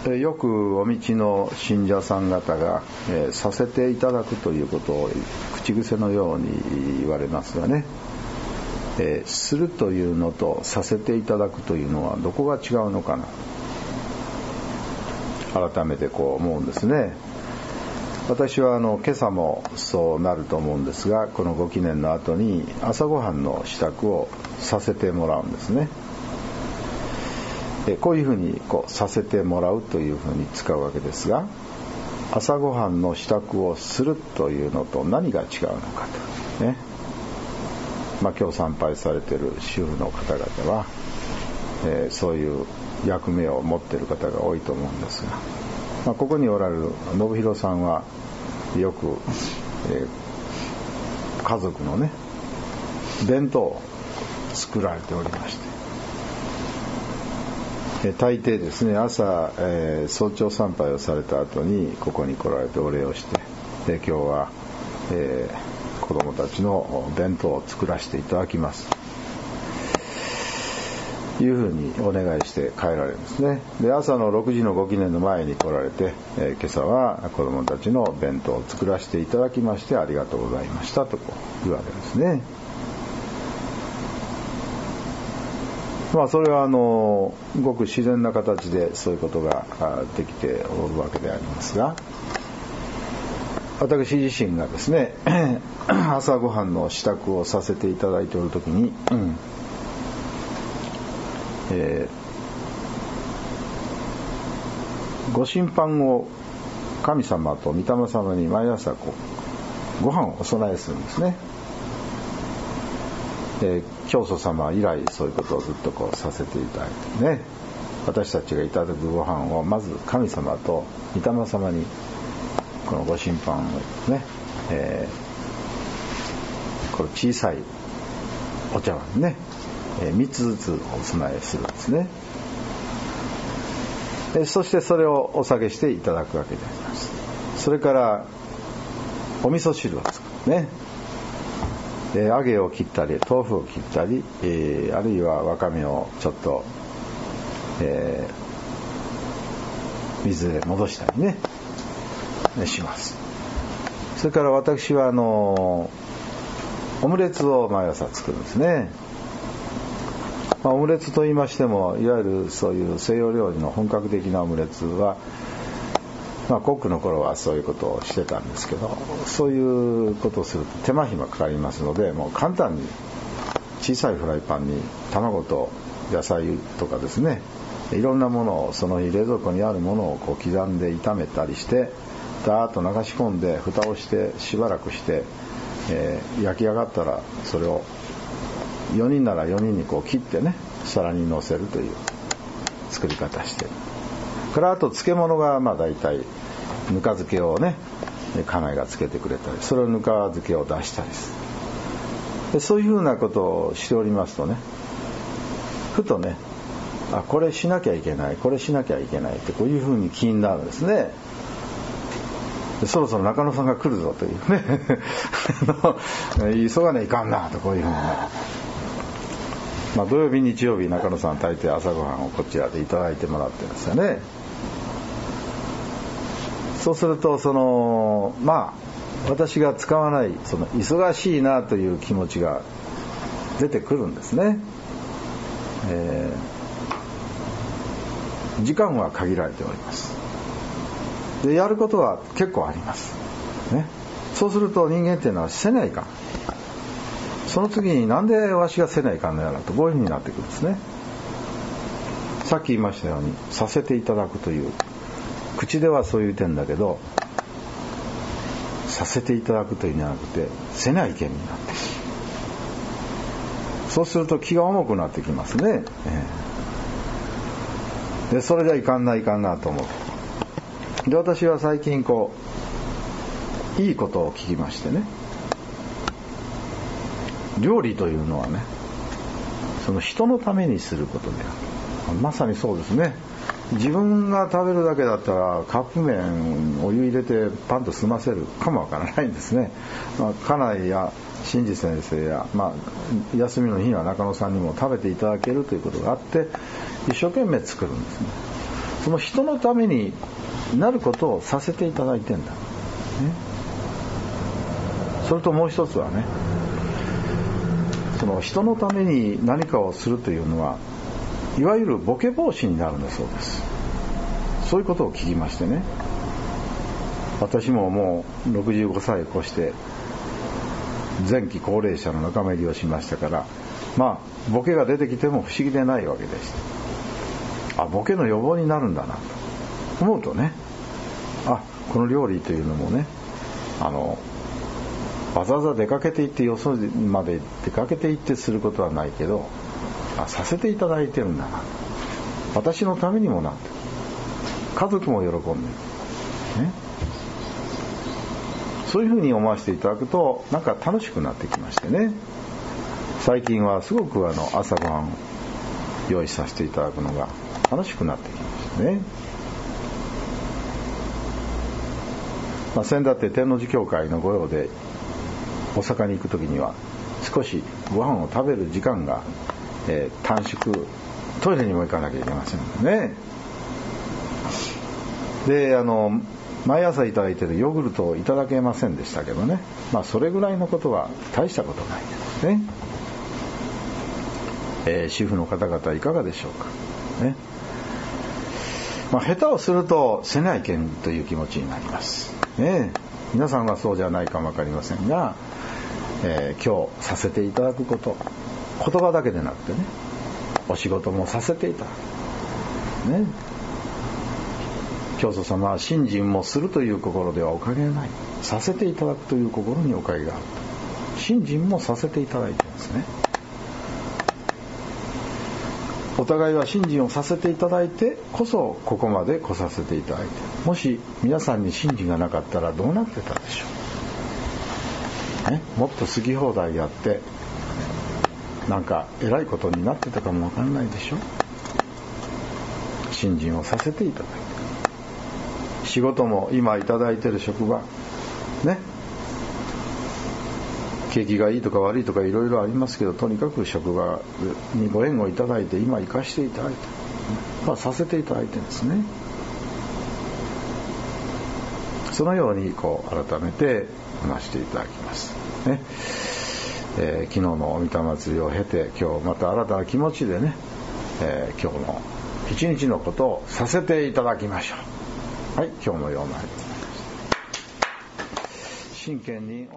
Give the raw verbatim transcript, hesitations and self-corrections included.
よくお道の信者さん方が、えー、させていただくということを口癖のように言われますがね、えー、するというのとさせていただくというのはどこが違うのかな、改めてこう思うんですね。私はあの今朝もそうなると思うんですが、このご記念の後に朝ごはんの支度をさせてもらうんですね。こういうふうにこうさせてもらうというふうに使うわけですが、朝ごはんの支度をするというのと何が違うのかとね、まあ、今日参拝されている主婦の方々は、えー、そういう役目を持っている方が多いと思うんですが、まあ、ここにおられる信弘さんはよく、えー、家族のね弁当を作られておりまして、大抵ですね、朝、えー、早朝参拝をされた後にここに来られてお礼をして、で今日は、えー、子供たちの弁当を作らせていただきますというふうにお願いして帰られるんですね。で朝のろくじのご記念の前に来られて、えー、今朝は子供たちの弁当を作らせていただきましてありがとうございましたとこう言われるんですね。まあ、それはあのごく自然な形でそういうことができておるわけでありますが、私自身がですね朝ごはんの支度をさせていただいておるときに、うんえー、ご神飯を神様と御霊様に毎朝こうご飯をお供えするんですね。えー、教祖様以来そういうことをずっとこうさせていただいてね、私たちがいただくご飯をまず神様と御霊様にこのご神飯をね、えー、これ小さいお茶碗にね、えー、みっつずつお供えするんですね。えー、そしてそれをお下げしていただくわけであります。それからお味噌汁を作るね、えー、揚げを切ったり豆腐を切ったり、えー、あるいはわかめをちょっと、えー、水で戻したりねします。それから私はあのオムレツを毎朝作るんですね。まあ、オムレツと言いましてもいわゆるそういう西洋料理の本格的なオムレツは、まあ、コックの頃はそういうことをしてたんですけど、そういうことをすると手間暇かかりますので、もう簡単に小さいフライパンに卵と野菜とかですね、いろんなものをその日冷蔵庫にあるものをこう刻んで炒めたりしてダーッと流し込んで蓋をしてしばらくして、えー、焼き上がったらそれをよにんならよにんにこう切ってね皿に乗せるという作り方して、からあと漬物がまあ大体ぬか漬けをね家内が漬けてくれたり、それをぬか漬けを出したりする。でそういうふうなことをしておりますとね、ふとね、あこれしなきゃいけないこれしなきゃいけないってこういうふうに気になるんですね。でそろそろ中野さんが来るぞというね急がねいかんなとこういうふうになる。まあ、土曜日日曜日中野さん大抵朝ごはんをこちらでいただいてもらってるんですよね。そうするとそのまあ私が使わないその忙しいなという気持ちが出てくるんですね。えー、時間は限られております。でやることは結構あります、ね、そうすると人間っていうのはせないかん、その次になんでわしがせないかんのやらとこういうふうになってくるんですね。さっき言いましたようにさせていただくという口ではそういう点だけど、させていただくというんじゃなくてせないけんになってくる。そうすると気が重くなってきますね、えー、でそれじゃいかんないかんなと思う。で私は最近こういいことを聞きましてね、料理というのはねその人のためにすることである。まさにそうですね。自分が食べるだけだったらカップ麺お湯入れてパンと済ませるかもわからないんですね。まあ、家内や新次先生や、まあ、休みの日には中野さんにも食べていただけるということがあって一生懸命作るんですね。 その人のためになることをさせていただいてんだ、ね、それともう一つはね、その人のために何かをするというのはいわゆるボケ防止になるんだそうです。そういうことを聞きましてね、私ももうろくじゅうごさいを越して前期高齢者の仲間入りをしましたから、まあボケが出てきても不思議でないわけでした。あ、ボケの予防になるんだなと思うとね、あ、この料理というのもね、あのわざわざ出かけていってよそまで出かけていってすることはないけど、あ、させていただいてるんだな、私のためにもなって、家族も喜んでる、ね、そういうふうに思わせていただくとなんか楽しくなってきましてね、最近はすごくあの朝ごはん用意させていただくのが楽しくなってきましたね。まあ、先だって天王寺教会の御用で大阪に行くときには少しご飯を食べる時間が、えー、短縮、トイレにも行かなきゃいけませんね。で、あの毎朝いただいているヨーグルトをいただけませんでしたけどね、まあそれぐらいのことは大したことないですね。えー、主婦の方々いかがでしょうかね。まあ、下手をするとせないけんという気持ちになりますね。皆さんはそうじゃないかもわかりませんが、えー、今日させていただくこと、言葉だけでなくてね、お仕事もさせていただくね。教祖様は信心もするという心ではおかげがない、させていただくという心におかげがある、信心もさせていただいてますね。お互いは信心をさせていただいてこそここまで来させていただいて、もし皆さんに信心がなかったらどうなってたでしょう、ね、もっと好き放題やってなんか偉いことになってたかもわかんないでしょ。信心をさせていただいて、仕事も今いただいている職場ね、景気がいいとか悪いとかいろいろありますけど、とにかく職場にご縁をいただいて今生かしていただいて、まあ、させていただいてですね、そのようにこう改めて話していただきますね。えー、昨日のお御霊祭りを経て今日また新たな気持ちでね、えー、今日の一日のことをさせていただきましょう。はい、今日のような真剣に